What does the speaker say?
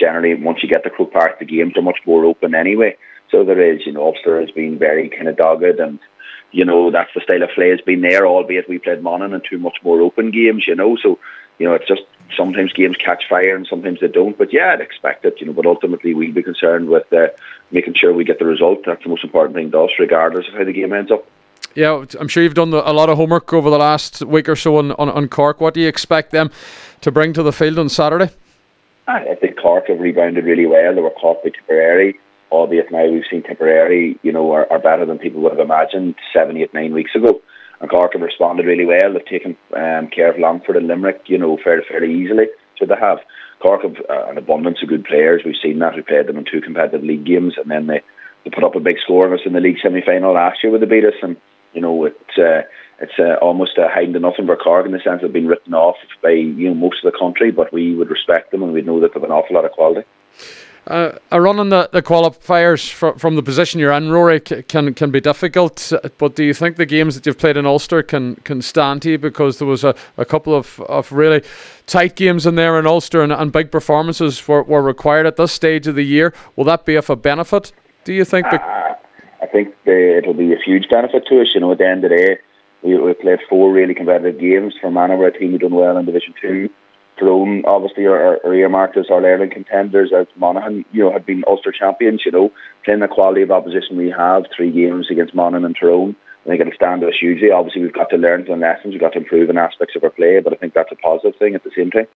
generally, once you get to Croke Park, the games are much more open anyway. So there is, Ulster has been very kind of dogged, and that's the style of play has been there, albeit we played Monaghan in two much more open games, so it's just sometimes games catch fire and sometimes they don't. But yeah, I'd expect it, but ultimately we'll be concerned with making sure we get the result. That's the most important thing to us, regardless of how the game ends up. Yeah, I'm sure you've done a lot of homework over the last week or so on Cork. What do you expect them to bring to the field on Saturday? I think Cork have rebounded really well. They were caught by Tipperary, albeit now we've seen Tipperary, are better than people would have imagined 7, 8, 9 weeks ago. And Cork have responded really well. They've taken care of Longford and Limerick, fairly easily. So they have. Cork have an abundance of good players. We've seen that. We played them in 2 competitive league games, and then they put up a big score on us in the league semi-final last year with the beat us. And it's almost a hiding to nothing for Cork in the sense of being written off by most of the country, but we would respect them and we'd know that they have an awful lot of quality. A run on the qualifiers from the position you're in, Rory, can be difficult, but do you think the games that you've played in Ulster can stand to you? Because there was a couple of really tight games in there in Ulster, and big performances were required at this stage of the year. Will that be of a benefit, do you think? I think it'll be a huge benefit to us. At the end of the day, we played 4 really competitive games. For Manor, a team who done well in Division 2. Tyrone obviously are earmarked as our Ireland contenders, as Monaghan had been Ulster champions. Playing the quality of opposition we have, 3 games against Monaghan and Tyrone, I think it'll stand to us hugely. Obviously we've got to learn some lessons, we've got to improve in aspects of our play, but I think that's a positive thing at the same time.